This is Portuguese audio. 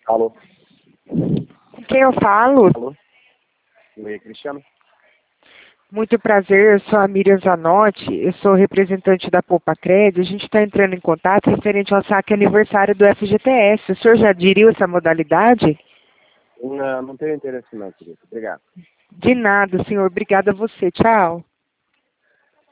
Alô? Com quem eu falo? Alô? Oi, Cristiano? Muito prazer, eu sou a Miriam Zanotti, eu sou representante da Poupa Cred. A gente está entrando em contato referente ao saque aniversário do FGTS. O senhor já aderiu essa modalidade? Não tenho interesse não, querido. Obrigado. De nada, senhor. Obrigada a você. Tchau.